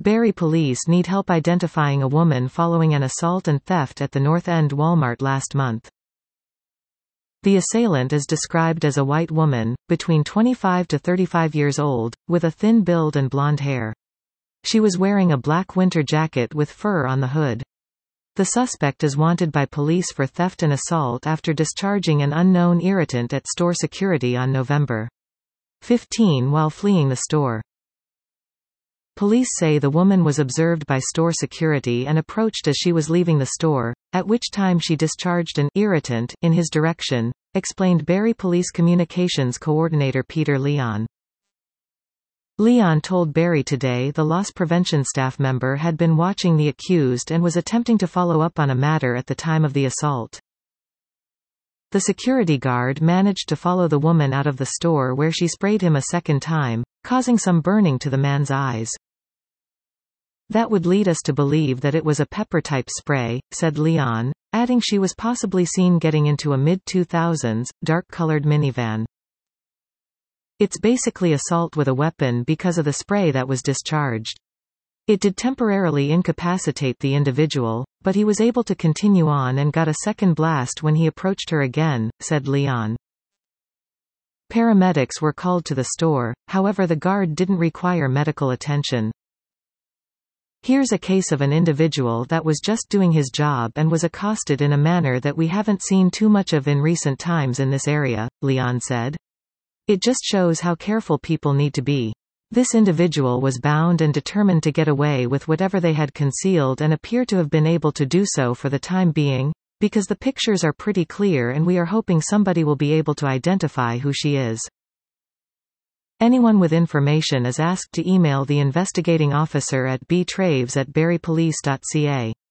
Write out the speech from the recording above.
Barrie police need help identifying a woman following an assault and theft at the North End Walmart last month. The assailant is described as a white woman, between 25 to 35 years old, with a thin build and blonde hair. She was wearing a black winter jacket with fur on the hood. The suspect is wanted by police for theft and assault after discharging an unknown irritant at store security on November 15 while fleeing the store. Police say the woman was observed by store security and approached as she was leaving the store, at which time she discharged an irritant in his direction, explained Barrie Police Communications Coordinator Peter Leon. Leon told Barrie Today the loss prevention staff member had been watching the accused and was attempting to follow up on a matter at the time of the assault. The security guard managed to follow the woman out of the store where she sprayed him a second time, causing some burning to the man's eyes. That would lead us to believe that it was a pepper-type spray, said Leon, adding she was possibly seen getting into a mid-2000s, dark-colored minivan. It's basically assault with a weapon because of the spray that was discharged. It did temporarily incapacitate the individual, but he was able to continue on and got a second blast when he approached her again, said Leon. Paramedics were called to the store, however the guard didn't require medical attention. Here's a case of an individual that was just doing his job and was accosted in a manner that we haven't seen too much of in recent times in this area, Leon said. It just shows how careful people need to be. This individual was bound and determined to get away with whatever they had concealed and appear to have been able to do so for the time being, because the pictures are pretty clear and we are hoping somebody will be able to identify who she is. Anyone with information is asked to email the investigating officer at btraves@barriepolice.ca.